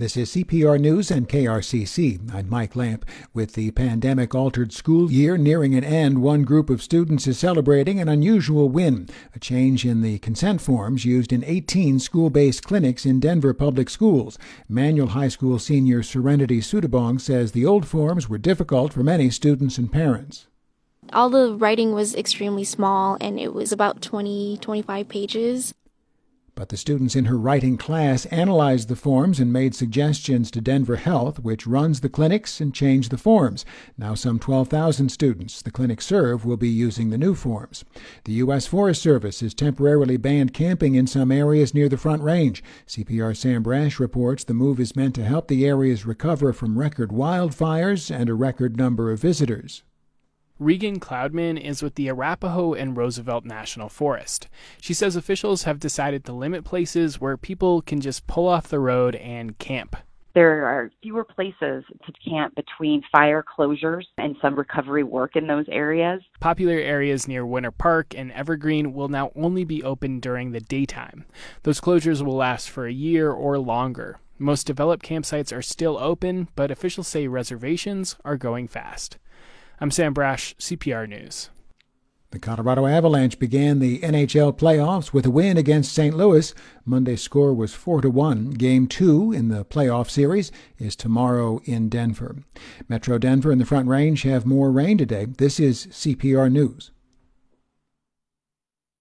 This is CPR News and KRCC. I'm Mike Lamp. With the pandemic-altered school year nearing an end, one group of students is celebrating an unusual win, a change in the consent forms used in 18 school-based clinics in Denver public schools. Manual High School senior Serenity Sudabong says the old forms were difficult for many students and parents. All the writing was extremely small, and it was about 25 pages. But the students in her writing class analyzed the forms and made suggestions to Denver Health, which runs the clinics, and changed the forms. Now some 12,000 students the clinics serve will be using the new forms. The U.S. Forest Service has temporarily banned camping in some areas near the Front Range. CPR Sam Brash reports the move is meant to help the areas recover from record wildfires and a record number of visitors. Regan Cloudman is with the Arapahoe and Roosevelt National Forest. She says officials have decided to limit places where people can just pull off the road and camp. There are fewer places to camp between fire closures and some recovery work in those areas. Popular areas near Winter Park and Evergreen will now only be open during the daytime. Those closures will last for a year or longer. Most developed campsites are still open, but officials say reservations are going fast. I'm Sam Brash, CPR News. The Colorado Avalanche began the NHL playoffs with a win against St. Louis. Monday's score was 4-1. Game 2 in the playoff series is tomorrow in Denver. Metro Denver and the Front Range have more rain today. This is CPR News.